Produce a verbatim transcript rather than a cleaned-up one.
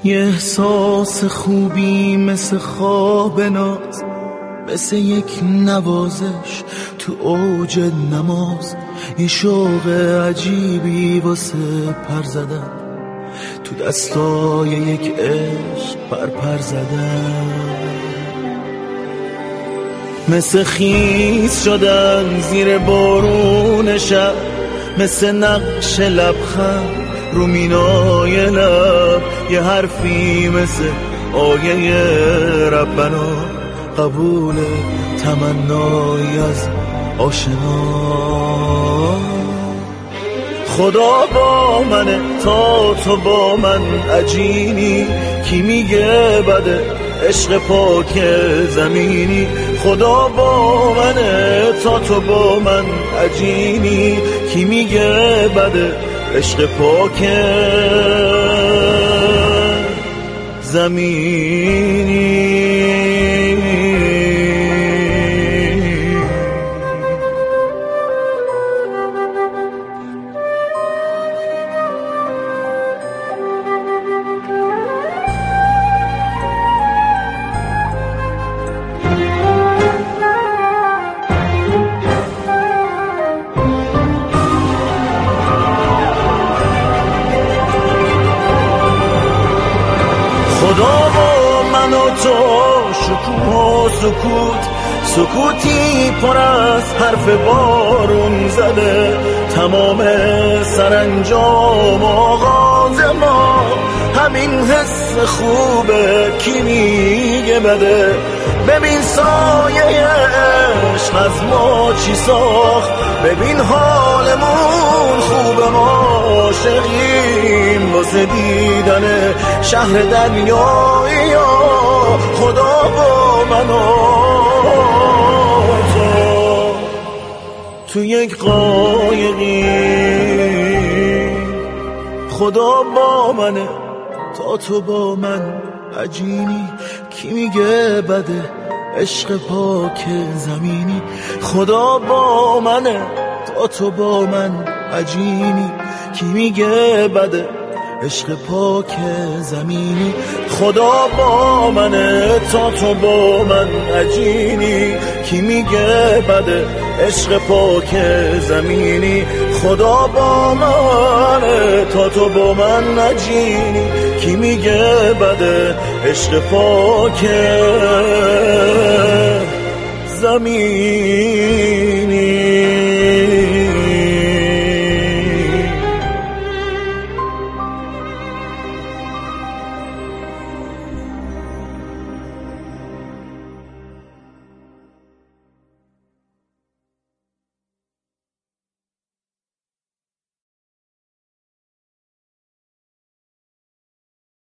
یه احساس خوبی مثل خواب ناز، مثل یک نوازش تو اوج نماز، یه شوق عجیبی واسه پر زدن، تو دستای یک عشق پر پر زدن، مثل خیس شدن زیر بارون شب، مثل نقش لبخند رو مینای لب، یه حرفی مثل آیه ربنا، قبول تمنایی از آشنا. خدا با منه تا تو با من عجینی، کی میگه بده عشق پاک زمینی. خدا با منه تا تو با من عجینی، کی میگه بده عشق پاک زمینی. خدا با من و تو شکوه و سکوت، سکوتی پر از حرف بارون زده، تمام سرانجام آغاز ما همین حس خوبه، کی میگه بده. ببین سایه عشق از ما چی ساخت، ببین حالمون خوبه، ما عاشقیم واسه دیدن شهر دریایی. خدا با من و تو تو یک قایقی، خدا با منه تا تو با من عجینی، کی میگه بده عشق پاک زمینی. خدا با منه تا تو با من عجینی، کی میگه بده عشق پاک زمینی. خدا با منه تا تو با من عجینی، کی میگه بده عشق پاک زمینی. خدا با منه تا تو با من عجینی، کی میگه بده عشق پاک زمینی.